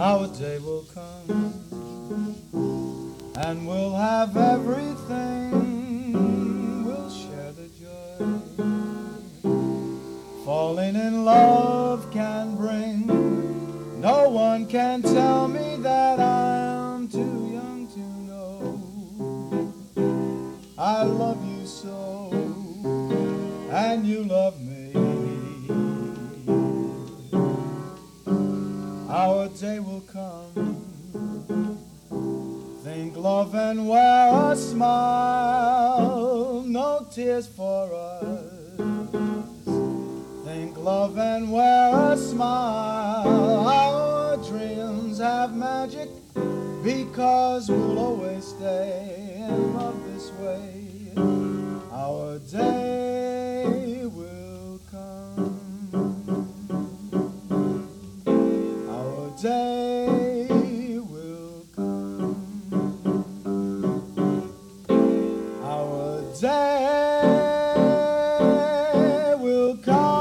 Our day will come, and we'll have everything. We'll share the joy falling in love can bring. No one can tell me that I'm too young to know. I love you so, and you love me. Our day will come. Think love and wear a smile. No tears for us. Think love and wear a smile. Our dreams have magic because we'll always stay in love this way. Our day will come. Our day will come. Our day will come.